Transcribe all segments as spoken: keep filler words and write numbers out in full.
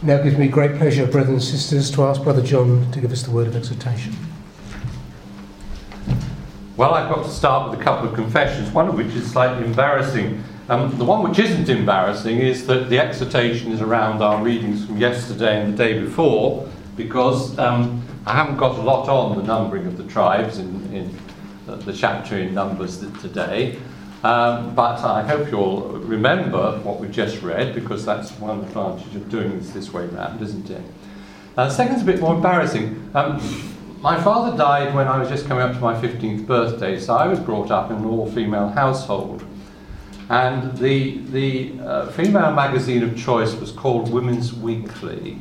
Now it gives me great pleasure, brothers and sisters, to ask Brother John to give us the word of exhortation. Well, I've got to start with a couple of confessions, one of which is slightly embarrassing. Um, the one which isn't embarrassing is that the exhortation is around our readings from yesterday and the day before, because um, I haven't got a lot on the numbering of the tribes in, in the, the chapter in Numbers today. Um, but I hope you'll remember what we've just read, because that's one advantage of doing this this way round, isn't it? Uh, the second's a bit more embarrassing. Um, my father died when I was just coming up to my fifteenth birthday, so I was brought up in an all-female household. And the, the uh, female magazine of choice was called Women's Weekly.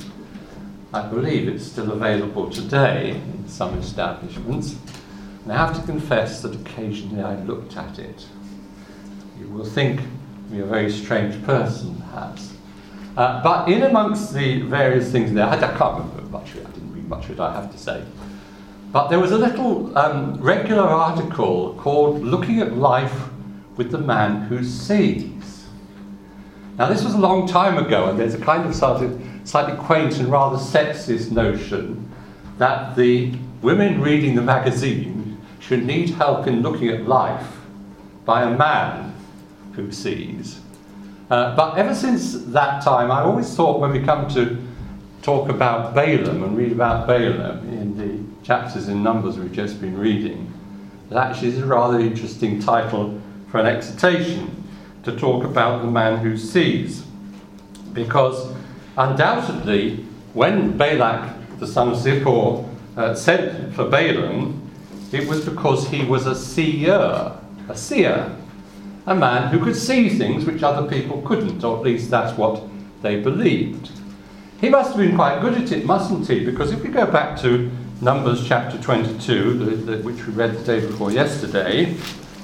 I believe it's still available today in some establishments. And I have to confess that occasionally I looked at it. You will think me a very strange person, perhaps. Uh, but in amongst the various things there, I, I can't remember much of it, I didn't read much of it, I have to say. But there was a little um, regular article called Looking at Life with the Man Who Sees. Now this was a long time ago, and there's a kind of sort of slightly quaint and rather sexist notion that the women reading the magazine should need help in looking at life by a man who sees. Uh, but ever since that time, I always thought when we come to talk about Balaam and read about Balaam in the chapters in Numbers we've just been reading, that actually is a rather interesting title for an exhortation, to talk about the man who sees. Because undoubtedly, when Balak, the son of Zippor, uh, sent for Balaam, it was because he was a seer, a seer. A man who could see things which other people couldn't, or at least that's what they believed. He must have been quite good at it, mustn't he? Because if we go back to Numbers chapter twenty-two, the, the, which we read the day before yesterday,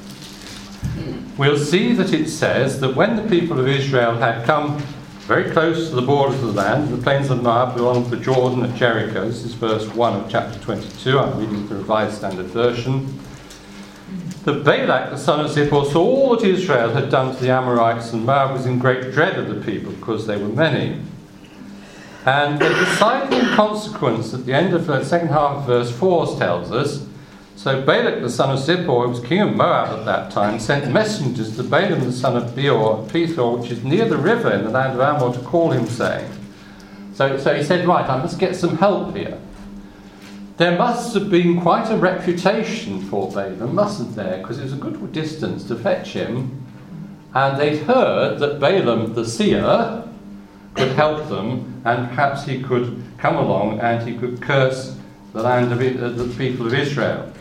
we'll see that it says that when the people of Israel had come very close to the borders of the land, the plains of Moab, along the Jordan at Jericho, this is verse one of chapter twenty-two, I'm reading the Revised Standard Version, that Balak, the son of Zippor, saw all that Israel had done to the Amorites, and Moab was in great dread of the people, because they were many. And they decided in consequence, at the end of the second half of verse four tells us, so Balak, the son of Zippor, who was king of Moab at that time, sent messengers to Balaam, the son of Beor, at Pethor, which is near the river in the land of Ammon, to call him, saying. So, so he said, right, I must get some help here. There must have been quite a reputation for Balaam, mustn't there? Because it was a good distance to fetch him. And they'd heard that Balaam, the seer, could help them, and perhaps he could come along and he could curse the land of it, uh, the people of Israel.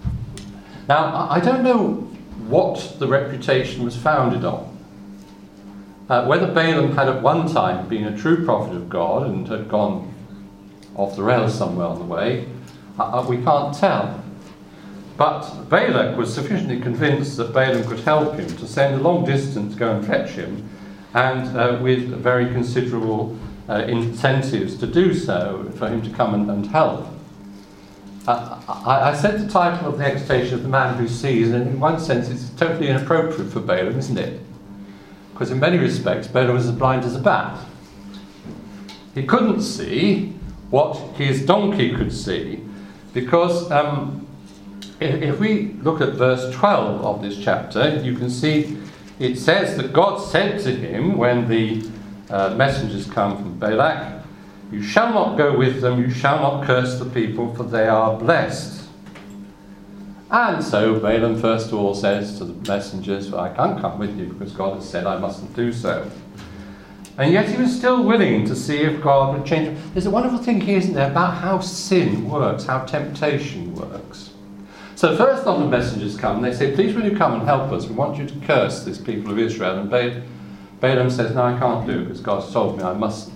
Now, I don't know what the reputation was founded on. Uh, whether Balaam had at one time been a true prophet of God and had gone off the rails somewhere on the way, Uh, we can't tell. But Balak was sufficiently convinced that Balaam could help him to send a long distance to go and fetch him, and uh, with very considerable uh, incentives to do so, for him to come and, and help. Uh, I, I said the title of the exhortation of the man who sees, and in one sense it's totally inappropriate for Balaam, isn't it? Because in many respects Balaam was as blind as a bat. He couldn't see what his donkey could see. Because um, if, if we look at verse twelve of this chapter, you can see it says that God said to him when the uh, messengers come from Balak, you shall not go with them, you shall not curse the people, for they are blessed. And so Balaam first of all says to the messengers, well, I can't come with you because God has said I mustn't do so. And yet he was still willing to see if God would change. There's a wonderful thing here, isn't there, about how sin works, how temptation works. So first of the messengers come, and they say, please will you come and help us? We want you to curse this people of Israel. And ba- Balaam says, no, I can't do it because God's told me I mustn't.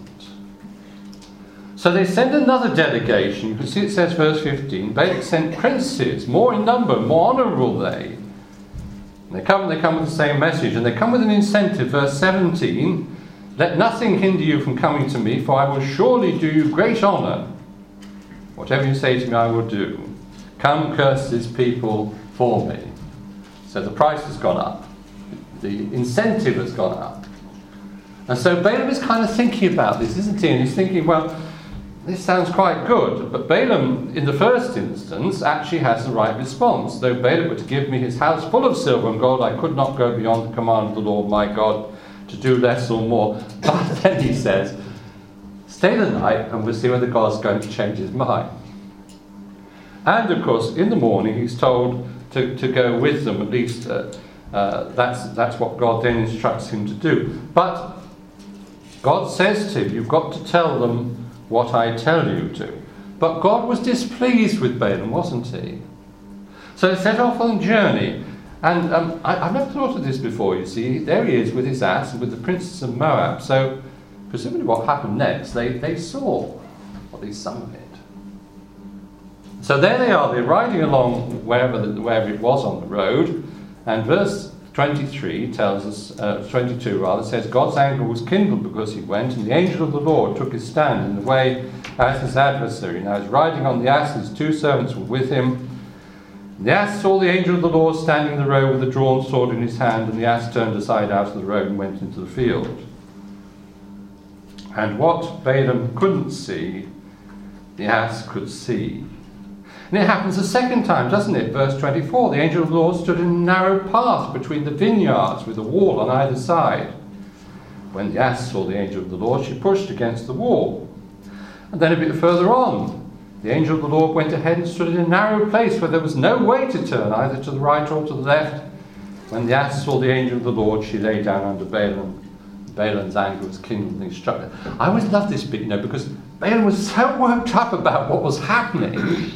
So they send another delegation. You can see it says verse fifteen, Balak sent princes, more in number, more honourable they. And they come, they come with the same message, and they come with an incentive, verse seventeen, let nothing hinder you from coming to me, for I will surely do you great honour. Whatever you say to me, I will do. Come, curse this people for me. So the price has gone up. The incentive has gone up. And so Balaam is kind of thinking about this, isn't he? And he's thinking, well, this sounds quite good. But Balaam, in the first instance, actually has the right response. Though Balaam were to give me his house full of silver and gold, I could not go beyond the command of the Lord my God to do less or more. But then he says, stay the night and we'll see whether God's going to change his mind. And of course, in the morning, he's told to, to go with them. At least uh, uh, that's, that's what God then instructs him to do. But God says to him, you've got to tell them what I tell you to. But God was displeased with Balaam, wasn't he? So he set off on a journey. And um, I, I've never thought of this before, you see. There he is with his ass and with the princes of Moab. So presumably what happened next, they, they saw, or at least some of it. So there they are, they're riding along wherever, the, wherever it was on the road. And verse twenty-three tells us, uh, twenty-two rather, says, God's anger was kindled because he went, and the angel of the Lord took his stand in the way as his adversary. Now he's riding on the ass, his two servants were with him. The ass saw the angel of the Lord standing in the road with a drawn sword in his hand, and the ass turned aside out of the road and went into the field. And what Balaam couldn't see, the ass could see. And it happens a second time, doesn't it? Verse twenty-four, the angel of the Lord stood in a narrow path between the vineyards with a wall on either side. When the ass saw the angel of the Lord, she pushed against the wall. And then a bit further on, the angel of the Lord went ahead and stood in a narrow place where there was no way to turn, either to the right or to the left. When the ass saw the angel of the Lord, she lay down under Balaam. Balaam's anger was kindled and he struck her. I always love this bit, you know, because Balaam was so worked up about what was happening.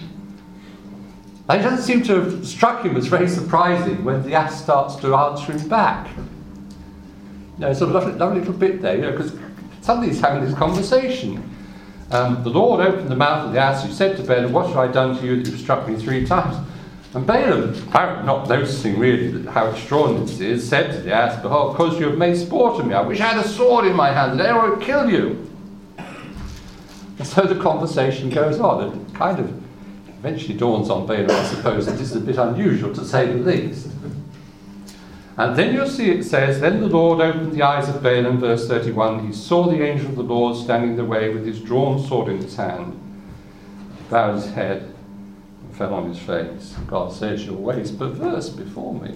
It doesn't seem to have struck him as very surprising when the ass starts to answer him back. You know, it's a lovely, lovely little bit there, you know, because suddenly he's having this conversation. Um, the Lord opened the mouth of the ass, who said to Balaam, what have I done to you that you've struck me three times? And Balaam, apparently not noticing really how extraordinary this is, said to the ass, behold, because you have made sport of me, I wish I had a sword in my hand, and there I would kill you. And so the conversation goes on, and it kind of eventually dawns on Balaam, I suppose, that this is a bit unusual, to say the least. And then you'll see it says, then the Lord opened the eyes of Balaam, verse thirty-one. He saw the angel of the Lord standing in the way with his drawn sword in his hand. He bowed his head and fell on his face. God says, your way is perverse before me.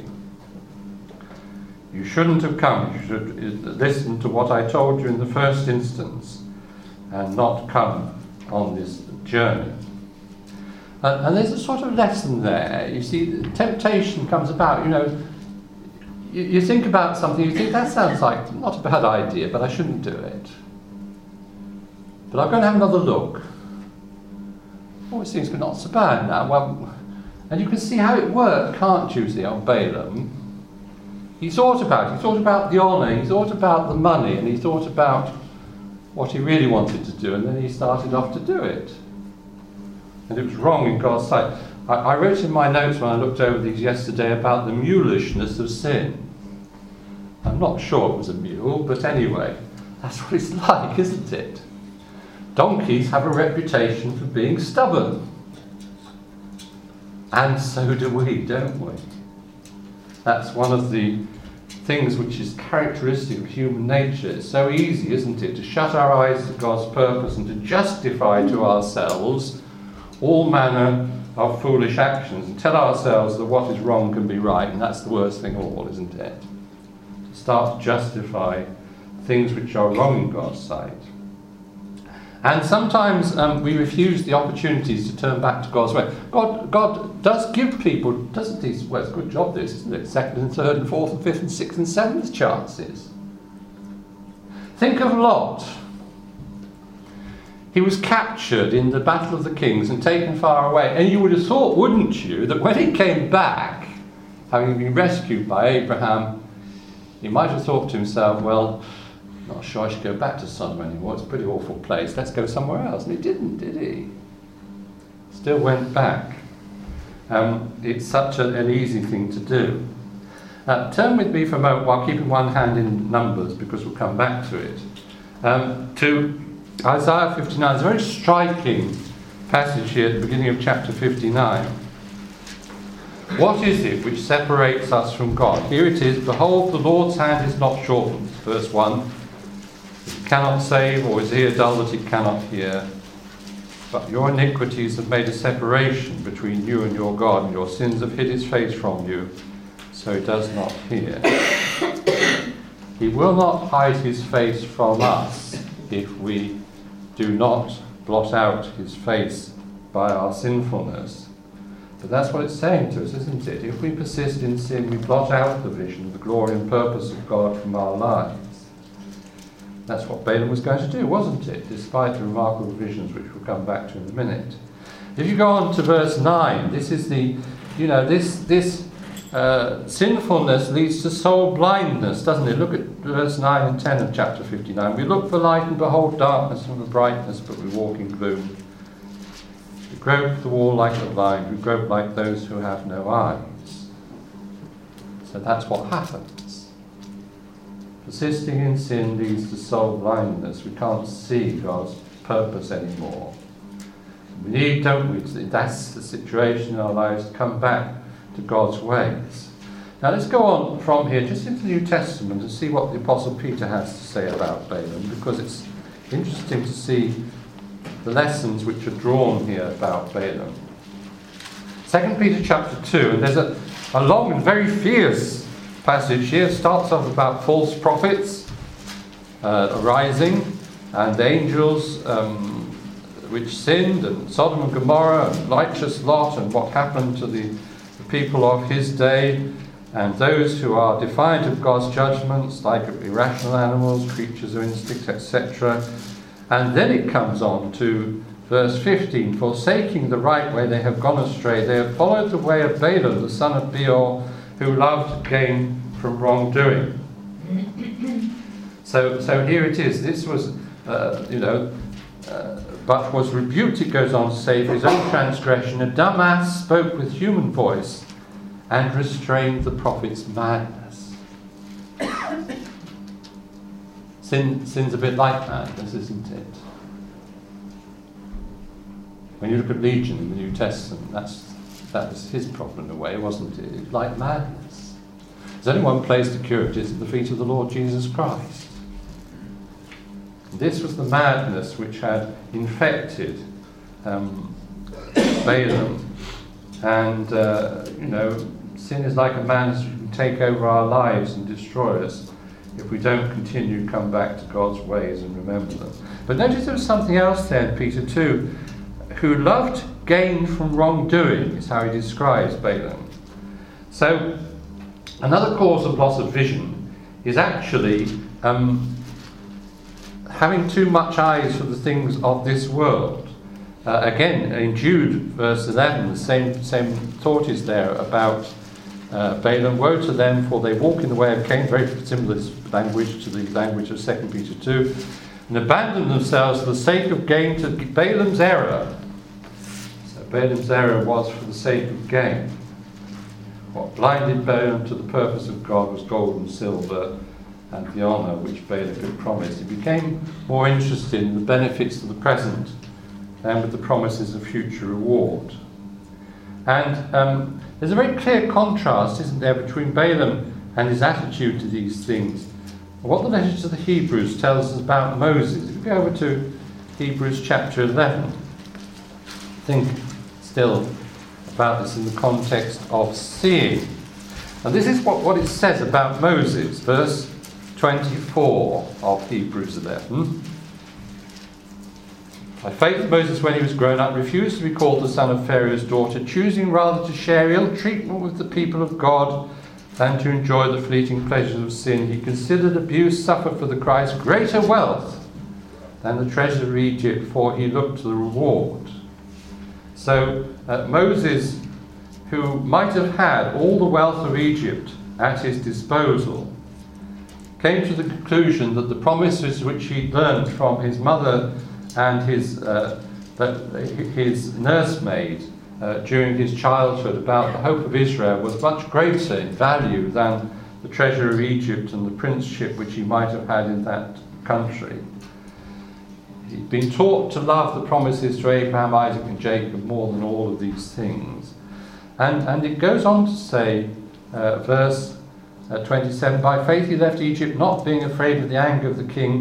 You shouldn't have come. You should listen to what I told you in the first instance and not come on this journey. And, and there's a sort of lesson there. You see, temptation comes about, you know, you, you think about something, you think, that sounds like not a bad idea, but I shouldn't do it. But I'm going to have another look. Oh, it seems not so bad now. Well, and you can see how it worked, can't you, see, on Balaam? He thought about it. He thought about the honour, he thought about the money, and he thought about what he really wanted to do, and then he started off to do it. And it was wrong in God's sight. I, I wrote in my notes when I looked over these yesterday about the mulishness of sin. I'm not sure it was a mule, but anyway, that's what it's like, isn't it? Donkeys have a reputation for being stubborn. And so do we, don't we? That's one of the things which is characteristic of human nature. It's so easy, isn't it, to shut our eyes to God's purpose and to justify to ourselves all manner of foolish actions and tell ourselves that what is wrong can be right, and that's the worst thing of all, isn't it? To start to justify things which are wrong in God's sight. And sometimes um, we refuse the opportunities to turn back to God's way. God, God does give people, doesn't he? Well, it's a good job this, isn't it? Second and third and fourth and fifth and sixth and seventh chances. Think of Lot. He was captured in the Battle of the Kings and taken far away. And you would have thought, wouldn't you, that when he came back, having been rescued by Abraham, he might have thought to himself, well, not sure I should go back to Sodom anymore. It's a pretty awful place. Let's go somewhere else. And he didn't, did he? Still went back. Um, it's such a, an easy thing to do. Uh, turn with me for a moment while keeping one hand in Numbers, because we'll come back to it. Um, to Isaiah fifty-nine. It's a very striking passage here at the beginning of chapter fifty-nine. What is it which separates us from God? Here it is, behold, the Lord's hand is not shortened, verse one, cannot save, or his ear dull that it cannot hear. But your iniquities have made a separation between you and your God, and your sins have hid his face from you, so he does not hear. He will not hide his face from us if we do not blot out his face by our sinfulness. But that's what it's saying to us, isn't it? If we persist in sin, we blot out the vision, the glory and purpose of God from our lives. That's what Balaam was going to do, wasn't it? Despite the remarkable visions which we'll come back to in a minute. If you go on to verse nine, this is the, you know, this this uh, sinfulness leads to soul blindness, doesn't it? Look at verse nine and ten of chapter fifty-nine. We look for light and behold darkness and the brightness, but we walk in gloom. We grope the wall like the blind, we grope like those who have no eyes. So that's what happens. Persisting in sin leads to soul blindness. We can't see God's purpose anymore. We need, don't we, that's the situation in our lives, to come back to God's ways. Now let's go on from here just into the New Testament and see what the Apostle Peter has to say about Balaam, because it's interesting to see the lessons which are drawn here about Balaam. Second Peter chapter two, and there's a, a long and very fierce passage here. Starts off about false prophets uh, arising, and angels um, which sinned, and Sodom and Gomorrah, and righteous Lot, and what happened to the, the people of his day, and those who are defiant of God's judgments, like irrational animals, creatures of instinct, et cetera. And then it comes on to verse fifteen. Forsaking the right way, they have gone astray. They have followed the way of Balaam, the son of Beor, who loved to gain from wrongdoing. So, so here it is. This was, uh, you know, uh, but was rebuked, it goes on to say, for his own transgression. A dumb ass spoke with human voice and restrained the prophet's madness. Sin, sin's a bit like madness, isn't it? When you look at Legion in the New Testament, that's that was his problem in a way, wasn't it? It was like madness. There's only one place to cure it, is at the feet of the Lord Jesus Christ. And this was the madness which had infected um, Balaam. And, uh, you know, sin is like a madness which can take over our lives and destroy us if we don't continue to come back to God's ways and remember them. But notice there was something else there in Peter two. Who loved gain from wrongdoing, is how he describes Balaam. So, another cause of loss of vision is actually um, having too much eyes for the things of this world. Uh, again, in Jude, verse eleven, the same, same thought is there about uh, Balaam. Woe to them, for they walk in the way of Cain, very similar language to the language of Second Peter two, and abandon themselves for the sake of gain to Balaam's error. Balaam's error was for the sake of gain. What blinded Balaam to the purpose of God was gold and silver and the honour which Balak had promised. He became more interested in the benefits of the present than with the promises of future reward. And um, there's a very clear contrast, isn't there, between Balaam and his attitude to these things. What the letter to the Hebrews tells us about Moses. If we go over to Hebrews chapter eleven, think still about this in the context of seeing. And this is what, what it says about Moses, verse twenty-four of Hebrews eleven. By faith Moses, when he was grown up, refused to be called the son of Pharaoh's daughter, choosing rather to share ill treatment with the people of God than to enjoy the fleeting pleasures of sin. He considered abuse suffered for the Christ greater wealth than the treasure of Egypt, for he looked to the reward. So uh, Moses, who might have had all the wealth of Egypt at his disposal, came to the conclusion that the promises which he learned from his mother and his, uh, his nursemaid uh, during his childhood about the hope of Israel was much greater in value than the treasure of Egypt and the princeship which he might have had in that country. He'd been taught to love the promises to Abraham, Isaac and Jacob more than all of these things. And, and it goes on to say, uh, verse uh, twenty-seven, by faith he left Egypt, not being afraid of the anger of the king,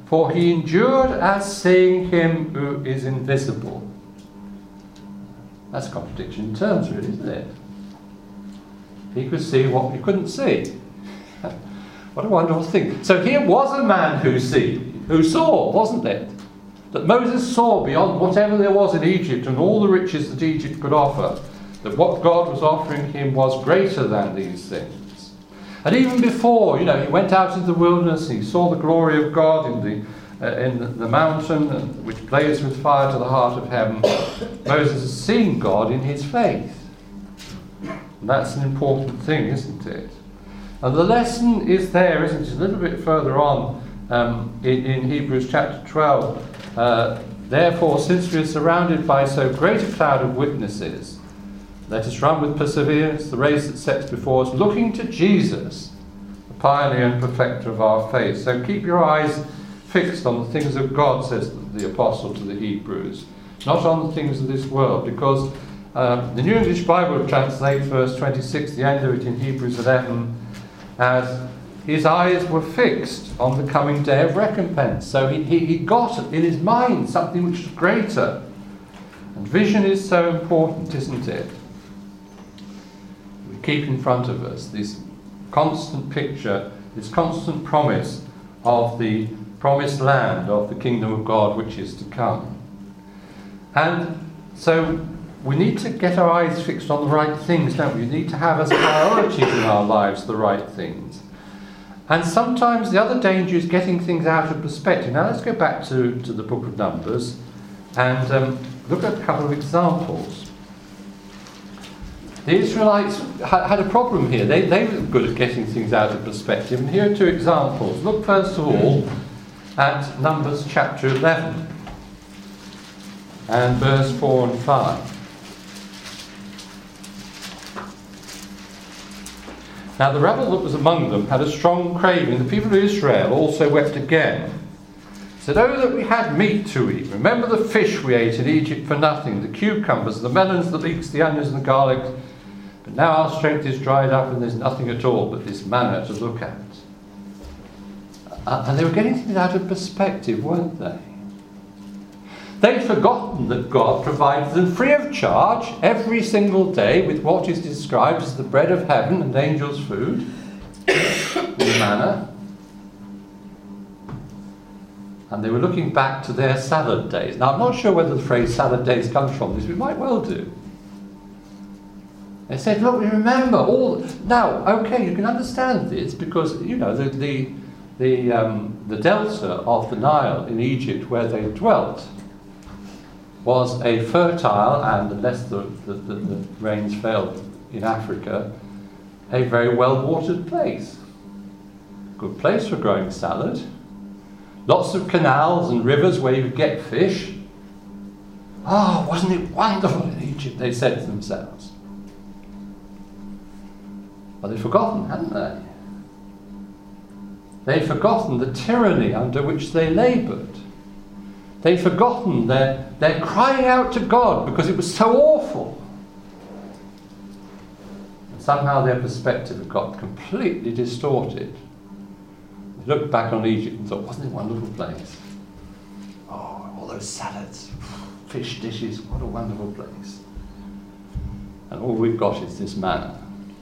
for he endured as seeing him who is invisible. That's a contradiction in terms, really, isn't it? He could see what he couldn't see. What a wonderful thing. So here was a man who see, who saw, wasn't it? That Moses saw beyond whatever there was in Egypt and all the riches that Egypt could offer, that what God was offering him was greater than these things. And even before, you know, he went out into the wilderness, he saw the glory of God in the, uh, in the, the mountain, uh, which blazed with fire to the heart of heaven. Moses has seen God in his faith. And that's an important thing, isn't it? And the lesson is there, isn't it? A little bit further on um, in, in Hebrews chapter twelve. Uh, Therefore, since we are surrounded by so great a cloud of witnesses, let us run with perseverance the race that sets before us, looking to Jesus, the pioneer and perfecter of our faith. So keep your eyes fixed on the things of God, says the apostle to the Hebrews, not on the things of this world, because um, the New English Bible translates verse twenty-six, the end of it in Hebrews eleven, as his eyes were fixed on the coming day of recompense. So he, he, he got in his mind something which was greater. And vision is so important, isn't it? We keep in front of us this constant picture, this constant promise of the promised land of the kingdom of God which is to come. And so we need to get our eyes fixed on the right things, don't we? We need to have as priorities in our lives the right things. And sometimes the other danger is getting things out of perspective. Now let's go back to, to the book of Numbers and um, look at a couple of examples. The Israelites ha- had a problem here. They, they were good at getting things out of perspective. And here are two examples. Look first of all at Numbers chapter eleven and verse four and five. Now the rabble that was among them had a strong craving. The people of Israel also wept again. Said, "Oh, that we had meat to eat. Remember the fish we ate in Egypt for nothing, the cucumbers, the melons, the leeks, the onions and the garlic. But now our strength is dried up and there's nothing at all but this manna to look at." Uh, and they were getting things out of perspective, weren't they? They'd forgotten that God provided them free of charge every single day with what is described as the bread of heaven and angels' food, the manna. And they were looking back to their salad days. Now, I'm not sure whether the phrase salad days comes from this. We might well do. They said, look, we remember all... Now, okay, you can understand this because, you know, the, the, the, um, the delta of the Nile in Egypt where they dwelt was a fertile, and unless the, the, the, the rains failed in Africa, a very well-watered place. Good place for growing salad. Lots of canals and rivers where you could get fish. Ah, oh, wasn't it wonderful in Egypt, they said to themselves. But they'd forgotten, hadn't they? They'd forgotten the tyranny under which they laboured. They'd forgotten their, their crying out to God because it was so awful. And somehow their perspective had got completely distorted. They looked back on Egypt and thought, wasn't it a wonderful place? Oh, all those salads, fish dishes, what a wonderful place. And all we've got is this manna.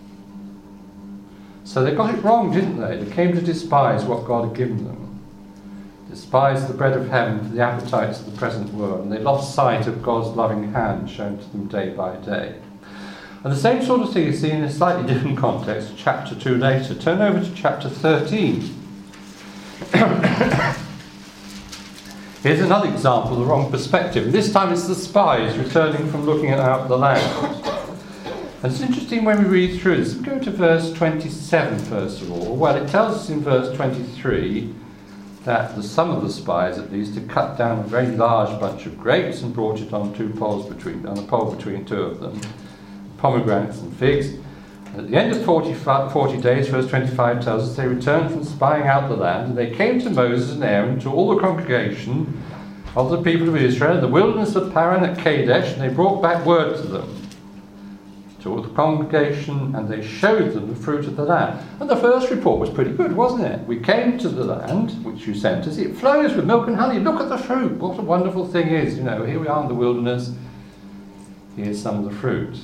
So they got it wrong, didn't they? They came to despise what God had given them. Despised the bread of heaven for the appetites of the present world, and they lost sight of God's loving hand shown to them day by day. And the same sort of thing is seen in a slightly different context, chapter two later. Turn over to chapter thirteen. Here's another example of the wrong perspective. And this time it's the spies returning from looking out the land. And it's interesting when we read through this. Go to verse twenty-seven first of all. Well, it tells us in verse twenty-three that the, some of the spies, at least, had cut down a very large bunch of grapes and brought it on two poles between, on a pole between two of them, pomegranates and figs. And at the end of forty, forty days, verse twenty-five tells us, they returned from spying out the land, and they came to Moses and Aaron, to all the congregation of the people of Israel, in the wilderness of Paran at Kadesh, and they brought back word to them, to all the congregation, and they showed them the fruit of the land. And the first report was pretty good, wasn't it? We came to the land which you sent us. It flows with milk and honey. Look at the fruit. What a wonderful thing is. You know, here we are in the wilderness. Here's some of the fruit.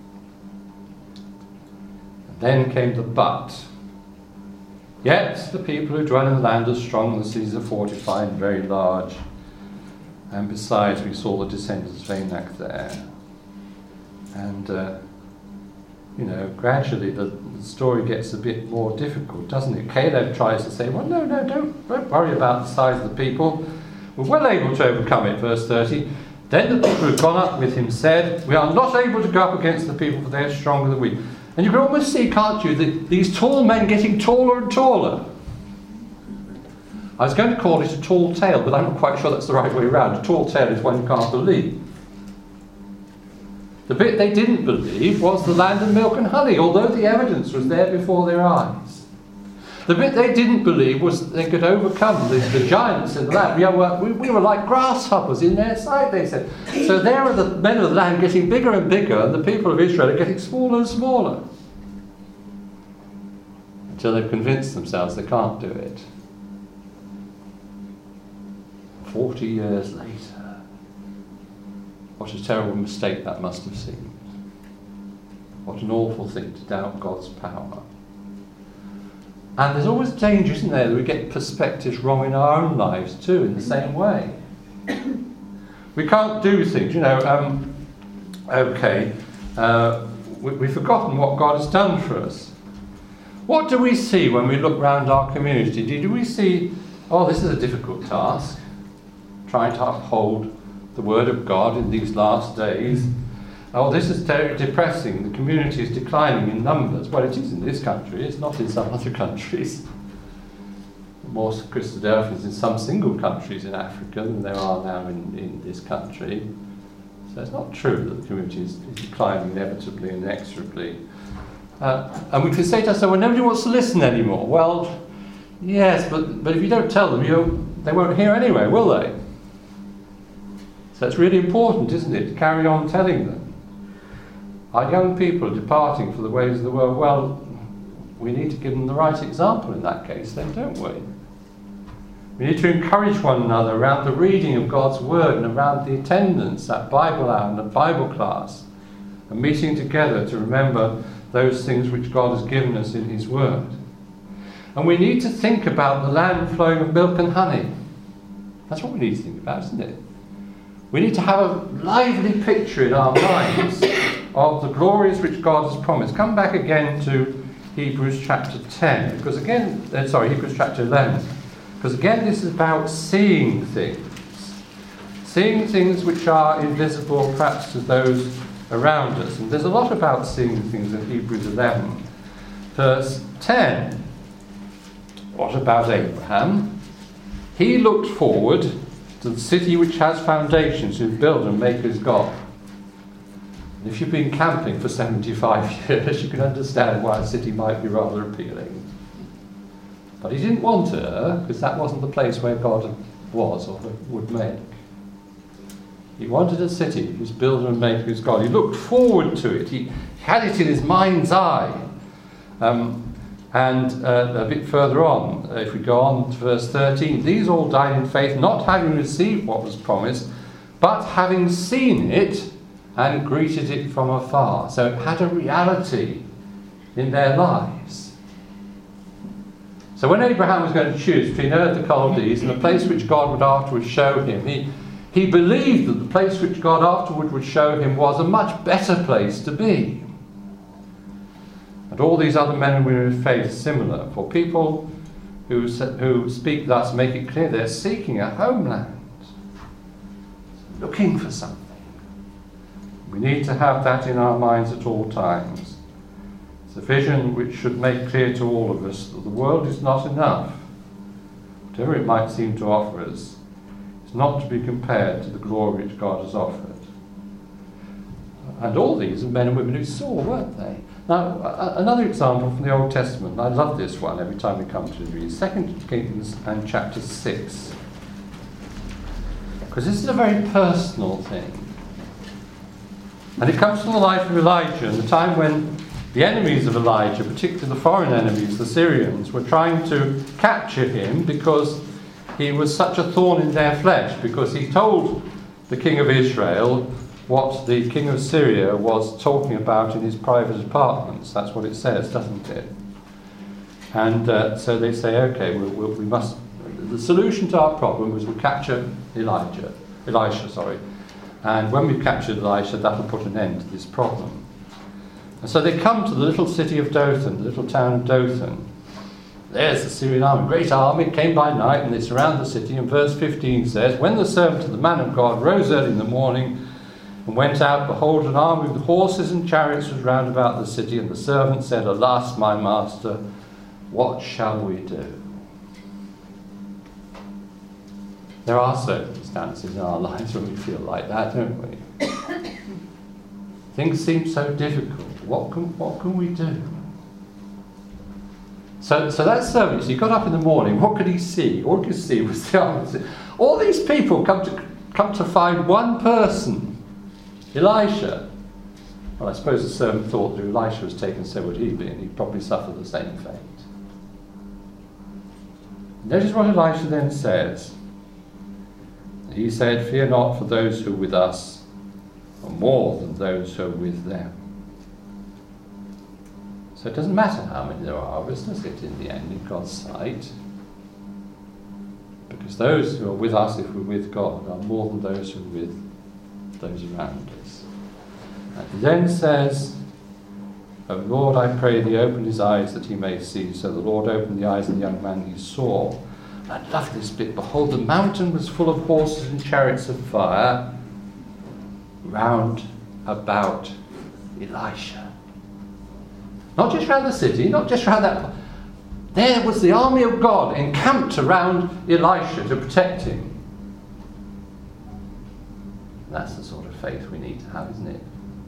And then came the but. Yet the people who dwell in the land are strong, and the cities are fortified and very large. And besides, we saw the descendants of Anak there. And, uh, you know, gradually the, the story gets a bit more difficult, doesn't it? Caleb tries to say, well, no, no, don't, don't worry about the size of the people. We're well able to overcome it, verse thirty. Then the people who had gone up with him said, we are not able to go up against the people, for they are stronger than we. And you can almost see, can't you, the, these tall men getting taller and taller. I was going to call it a tall tale, but I'm not quite sure that's the right way around. A tall tale is one you can't believe. The bit they didn't believe was the land of milk and honey, although the evidence was there before their eyes. The bit they didn't believe was they could overcome the, the giants in the land. We were, we, we were like grasshoppers in their sight, they said. So there are the men of the land getting bigger and bigger, and the people of Israel are getting smaller and smaller. Until they've convinced themselves they can't do it. Forty years later. What a terrible mistake that must have seemed. What an awful thing to doubt God's power. And there's always danger, isn't there, that we get perspectives wrong in our own lives too, in the same way. We can't do things, you know, um, okay, uh, we, we've forgotten what God has done for us. What do we see when we look round our community? Do we see, oh, this is a difficult task, trying to uphold the word of God in these last days. Oh, this is very depressing. The community is declining in numbers. Well, it is in this country. It's not in some other countries. More Christadelphians in some single countries in Africa than there are now in, in this country. So it's not true that the community is, is declining inevitably and inexorably. Uh, and we can say to ourselves, well, nobody wants to listen anymore. Well, yes, but, but if you don't tell them, you they won't hear anyway, will they? So it's really important, isn't it, to carry on telling them. Our young people are departing for the ways of the world. Well, we need to give them the right example in that case, then, don't we? We need to encourage one another around the reading of God's word and around the attendance at Bible hour and at Bible class, and meeting together to remember those things which God has given us in his word. And we need to think about the land flowing with milk and honey. That's what we need to think about, isn't it? We need to have a lively picture in our minds of the glories which God has promised. Come back again to Hebrews chapter ten, because again, uh, sorry, Hebrews chapter eleven, because again this is about seeing things. Seeing things which are invisible perhaps to those around us. And there's a lot about seeing things in Hebrews eleven. Verse ten. What about Abraham? He looked forward to the city which has foundations, whose builder and maker is God. And if you've been camping for seventy-five years, you can understand why a city might be rather appealing. But he didn't want her, because that wasn't the place where God was or would make. He wanted a city whose builder and maker is God. He looked forward to it. He had it in his mind's eye. Um, and uh, a bit further on, if we go on to verse thirteen, these all died in faith, not having received what was promised, but having seen it and greeted it from afar. So it had a reality in their lives. So when Abraham was going to choose between Ur the Chaldees and the place which God would afterwards show him, he, he believed that the place which God afterward would show him was a much better place to be. And all these other men and women of faith similar, for people who, who speak thus make it clear they're seeking a homeland, looking for something. We need to have that in our minds at all times. It's a vision which should make clear to all of us that the world is not enough. Whatever it might seem to offer us is not to be compared to the glory which God has offered. And all these are men and women who saw, weren't they? Now, another example from the Old Testament, I love this one every time we come to read, Second Kings and chapter six. Because this is a very personal thing. And it comes from the life of Elijah, and the time when the enemies of Elijah, particularly the foreign enemies, the Syrians, were trying to capture him because he was such a thorn in their flesh, because he told the king of Israel what the king of Syria was talking about in his private apartments. That's what it says, doesn't it? And uh, so they say, okay, we, we, we must... The solution to our problem was we'll capture Elijah, Elisha, sorry. And when we've captured Elisha, that'll put an end to this problem. And so they come to the little city of Dothan, the little town of Dothan. There's the Syrian army, great army, came by night, and they surround the city. And verse fifteen says, when the servant of the man of God rose early in the morning and went out, behold, an army with horses and chariots was round about the city. And the servant said, alas, my master, what shall we do? There are circumstances in our lives when we feel like that, don't we? Things seem so difficult. What can, what can we do? So, so that servant, he got up in the morning. What could he see? All he could see was the army. All these people come to, come to find one person, Elisha. Well, I suppose the servant thought that Elisha was taken, so would he be, and he'd probably suffer the same fate. Notice what Elisha then says. He said, fear not, for those who are with us are more than those who are with them. So it doesn't matter how many there are, does it, in the end, in God's sight? Because those who are with us, if we're with God, are more than those who are with those around us. And he then says, O Lord, I pray thee, open his eyes that he may see. So the Lord opened the eyes of the young man, he saw. I love this bit. Behold, the mountain was full of horses and chariots of fire round about Elisha. Not just round the city, not just round that. There was the army of God encamped around Elisha to protect him. That's the sort of faith we need to have, isn't it?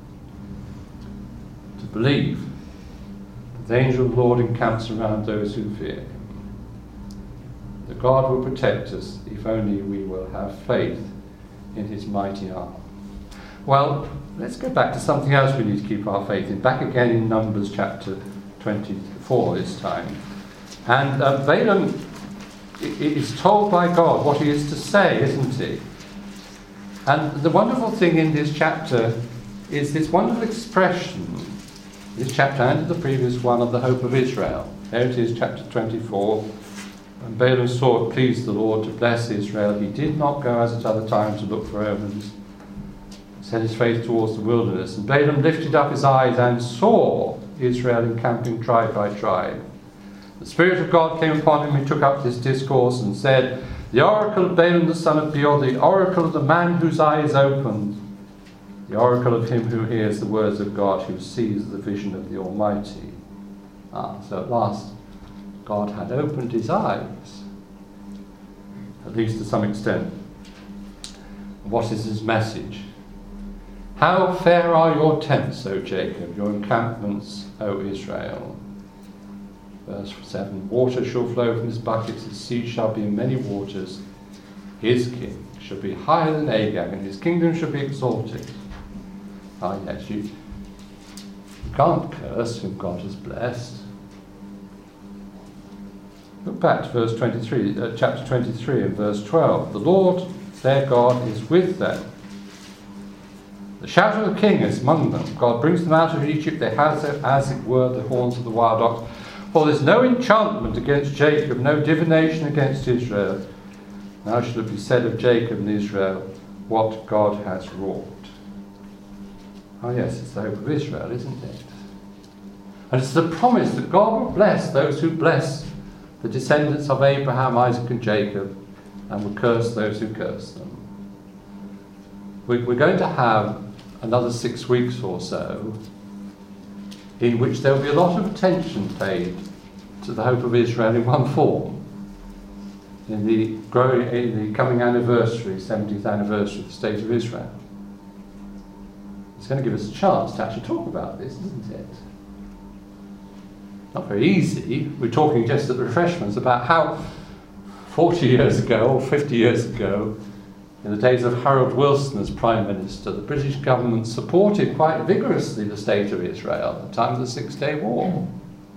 To believe that the angel of the Lord encamps around those who fear him. That God will protect us if only we will have faith in his mighty arm. Well, let's go back to something else we need to keep our faith in. Back again in Numbers chapter twenty-four this time. And uh, Balaam is told by God what he is to say, isn't he? And the wonderful thing in this chapter is this wonderful expression, this chapter and the previous one, of the hope of Israel. There it is, chapter twenty-four. And Balaam saw it pleased the Lord to bless Israel. He did not go as at other times to look for omens, set his face towards the wilderness. And Balaam lifted up his eyes and saw Israel encamping tribe by tribe. The Spirit of God came upon him. He took up this discourse and said, the oracle of Balaam the son of Beor, the oracle of the man whose eye is opened, the oracle of him who hears the words of God, who sees the vision of the Almighty. Ah, so at last God had opened his eyes, at least to some extent. What is his message? How fair are your tents, O Jacob, your encampments, O Israel. Verse seven, water shall flow from his buckets, his seed shall be in many waters. His king shall be higher than Agag, and his kingdom shall be exalted. Ah, yes, you, you can't curse whom God has blessed. Look back to verse twenty-three, uh, chapter twenty-three and verse twelve. The Lord, their God, is with them. The shout of the king is among them. God brings them out of Egypt. They have, as it were, the horns of the wild ox. For there's no enchantment against Jacob, no divination against Israel. Now shall it be said of Jacob and Israel, what God has wrought. Oh yes, it's the hope of Israel, isn't it? And it's the promise that God will bless those who bless the descendants of Abraham, Isaac and Jacob, and will curse those who curse them. We're going to have another six weeks or so in which there will be a lot of attention paid to the hope of Israel in one form. In the growing, in the coming anniversary, seventieth anniversary of the State of Israel. It's going to give us a chance to actually talk about this, isn't it? Not very easy. We're talking just at the refreshments about how forty years ago or fifty years ago In the days of Harold Wilson as Prime Minister, the British government supported quite vigorously the State of Israel at the time of the Six-Day War.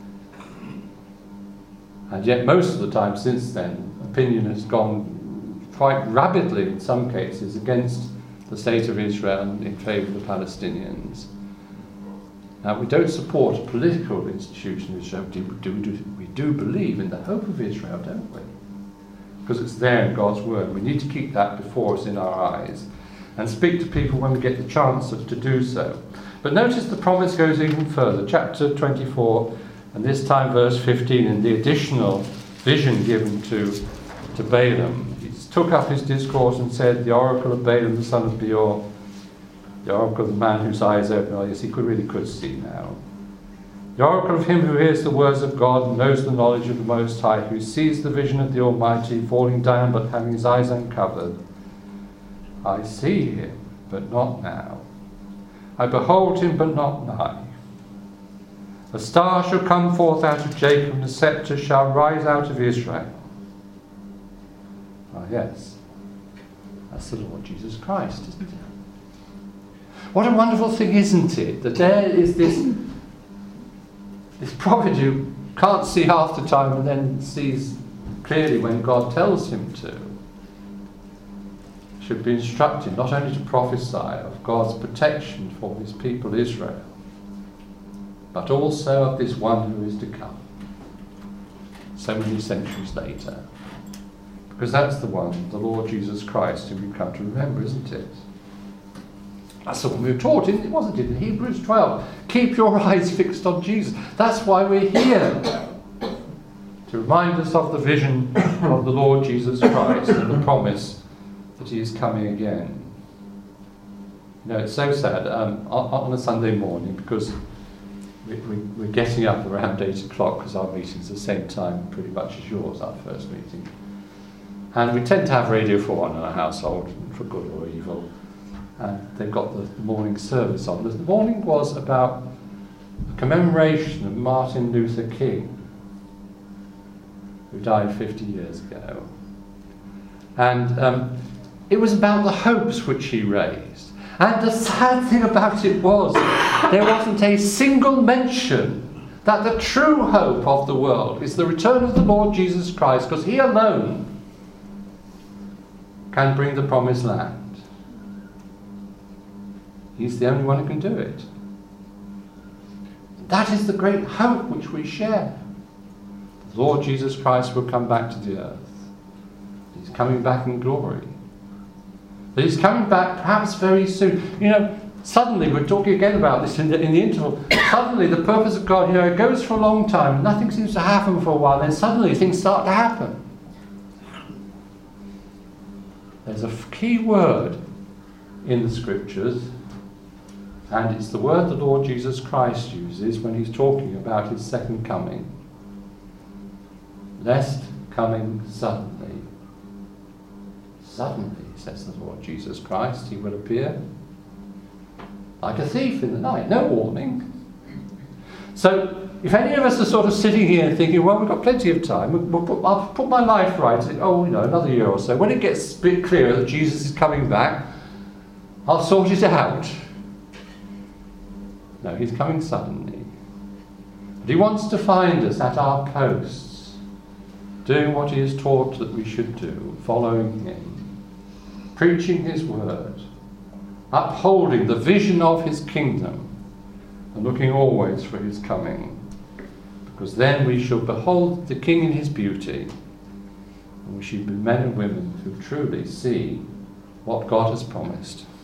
And yet most of the time since then, opinion has gone quite rapidly in some cases against the State of Israel and in favour of the Palestinians. Now, we don't support a political institution in Israel. We do, do, we do believe in the hope of Israel, don't we? Because it's there in God's word. We need to keep that before us in our eyes and speak to people when we get the chance to do so. But notice the promise goes even further. Chapter twenty-four, and this time verse fifteen, in the additional vision given to, to Balaam. He took up his discourse and said, the oracle of Balaam the son of Beor, the oracle of the man whose eyes open. Oh yes, he could, really could see now. The oracle of him who hears the words of God and knows the knowledge of the Most High, who sees the vision of the Almighty, falling down but having his eyes uncovered. I see him, but not now. I behold him, but not nigh. A star shall come forth out of Jacob, and a sceptre shall rise out of Israel. Ah, yes. That's the Lord Jesus Christ, isn't it? What a wonderful thing, isn't it? That there is this, this prophet who can't see half the time and then sees clearly when God tells him to. Should be instructed not only to prophesy of God's protection for his people Israel, but also of this one who is to come so many centuries later. Because that's the one, the Lord Jesus Christ, who we've come to remember, isn't it? That's the one we were taught, isn't it? Wasn't it? In Hebrews twelve. Keep your eyes fixed on Jesus. That's why we're here. To remind us of the vision of the Lord Jesus Christ and the promise that he is coming again. You know, it's so sad um, on, on a Sunday morning, because we, we, we're getting up around eight o'clock because our meeting's the same time pretty much as yours, our first meeting. And we tend to have Radio four in our household, for good or evil. And they've got the morning service on. The morning was about a commemoration of Martin Luther King, who died fifty years ago. And um, it was about the hopes which he raised. And the sad thing about it was, there wasn't a single mention that the true hope of the world is the return of the Lord Jesus Christ, because he alone can bring the promised land. He's the only one who can do it. That is the great hope which we share. The Lord Jesus Christ will come back to the earth. He's coming back in glory. But he's coming back perhaps very soon. You know, suddenly, we're talking again about this in the, in the interval, suddenly the purpose of God, you know, it goes for a long time, and nothing seems to happen for a while, then suddenly things start to happen. There's a key word in the scriptures, and it's the word the Lord Jesus Christ uses when he's talking about his second coming. Lest coming suddenly. Suddenly, says the Lord Jesus Christ, he will appear like a thief in the night, no warning. So, if any of us are sort of sitting here and thinking, well, we've got plenty of time, we'll put, I'll put my life right, oh, you know, another year or so, when it gets a bit clearer that Jesus is coming back, I'll sort it out. No, he's coming suddenly. But he wants to find us at our posts, doing what he has taught that we should do, following him, preaching his word, upholding the vision of his kingdom, and looking always for his coming. Because then we shall behold the King in his beauty, and we shall be men and women who truly see what God has promised.